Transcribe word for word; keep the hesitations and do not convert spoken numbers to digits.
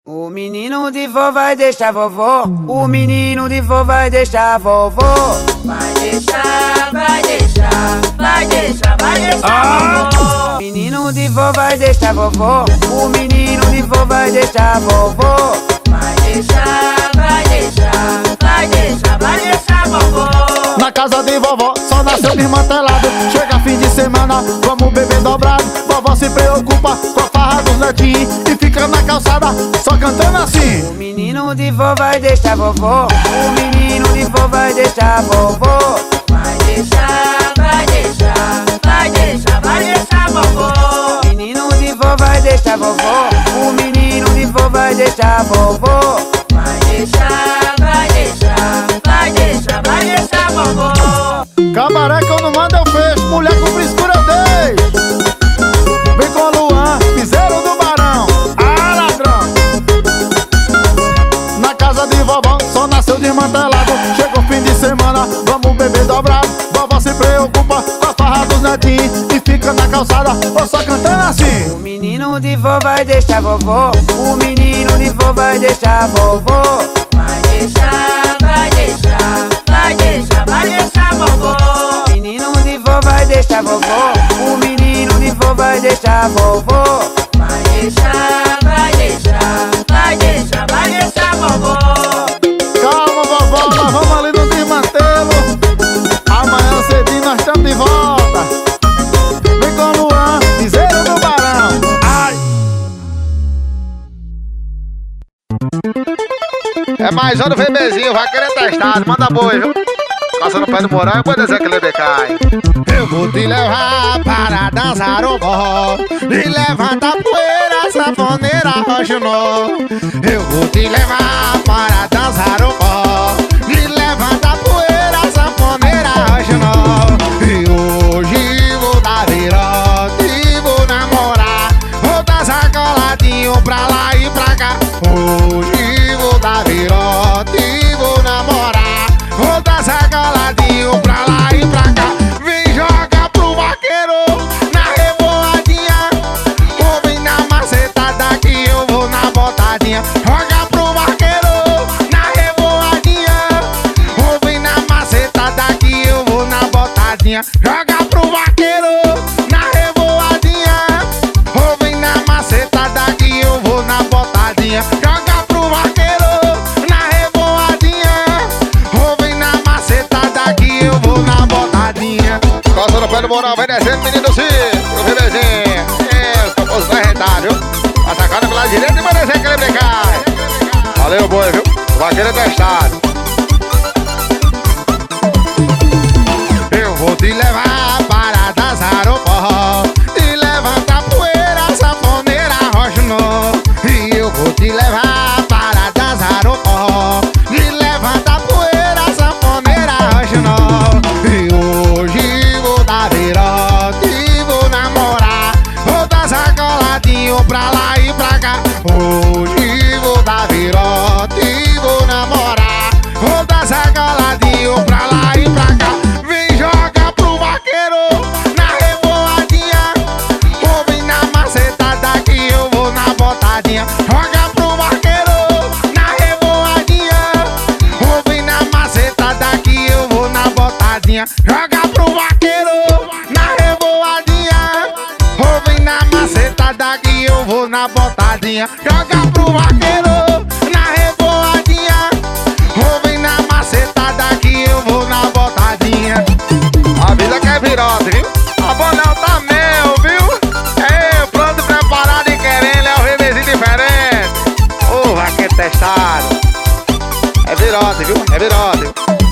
O menino de vó vai deixar vovó. O menino de vó vai deixar vovó. Vai deixar, vai deixar, vai deixar, vai deixar Ah! vovó. O menino de vó vai deixar vovó. O menino de vó vai deixar vovó. Vai deixar, vai deixar, vai deixar, vai deixar vovó. Na casa de vovó só nasceu desmantelado. Chega fim de semana, vamos beber dobrado. Vovó se preocupa com a farra dos netinhos e fica na calçada só cantando assim. O menino de vó vai deixar vovó. O menino de vó vai deixar vovó. Vai deixar, vai deixar, vai deixar, vai deixar vovó. O menino de vó vai deixar vovó. O menino de vó vai deixar vovó. Vai deixar, vai deixar, vai deixar, vai deixar vovó. Cabaré que eu não mando eu fecho, mulher com frescura eu deixo. Vem com Luan, piseiro do Barão. Ah, ladrão! Na casa de vovó só nasceu desmantelado. Chegou fim de semana, vamos beber dobrado. Vovó se preocupa com a farra dos netinhos e fica na calçada ou só cantando assim. O menino de vó vai deixar vovó. O menino de vó vai deixar vovó. Vai deixar, vai deixar, vai deixar, vai deixar vovó. O menino de vó vai deixar vovó. O menino de vó vai deixar vovó. Vai deixar, vai deixar, vai deixar, vai deixar vovó. Calma, vovó, nós vamos ali no desmantelo. Amanhã cedinho nós estamos de volta. Vem com Luan, piseiro do Barão. Ai! É mais um do VBzinho, vai querer testado, manda boi, viu? Passa no pé do morango, pode dizer que ele decai. Eu vou te levar para dançar o forró e levanta a poeira, sanfoneira, rocha nó. Eu vou te levar para dançar o forró e levanta a poeira, sanfoneira, rocha nó. E hoje vou dar virote, vou namorar, vou dançar coladinho pra lá e pra cá. Hoje vou dar virote, vou namorar, vou dançar coladinho pra lá e pra cá. Vem jogar pro vaqueiro na revoadinha, ou vem na macetada que eu vou na botadinha. Joga pro vaqueiro na revoadinha, ou vem na macetada que eu vou na botadinha. Joga pro vaqueiro na revoadinha, ou vem na macetada que eu vou na botadinha. Joga pro vaqueiro na revoadinha, ou vem na macetada que eu vou na botadinha. Passa no pé do morango, vai descendo, menino Ciro, o VBzinho. É, os famosos vai arretar, viu? Passa a cara pelo lado direito e vai descer que ele decai. Valeu, boi, viu? O vaqueiro é testado. Eu vou te levar para dançar o forró e levanta a poeira, sanfoneira, rocha nó. E eu vou te levar para dançar o forró e levanta a poeira, sanfoneira, rocha nó. E hoje vou dar virote, vou namorar, vou dançar coladinho pra lá e pra cá. Hoje vou dar virote, vou namorar, vou dançar coladinho pra lá e pra cá. Vem jogar pro vaqueiro na revoadinha, ou vem na macetada que eu vou na botadinha. Joga pro vaqueiro na revoadinha, ou vem na macetada que eu vou na botadinha. Joga pro vaqueiro na revoadinha, ou vem na macetada que eu vou na botadinha. Joga pro vaqueiro na revoadinha, ou vem na macetada que eu vou na botadinha. A vida quer virote, viu? A Bonel tá mel, viu? É, pronto, preparado e querendo, é o VBzinho diferente. Ô, vaqueiro testado. É virote, viu? É virote, viu?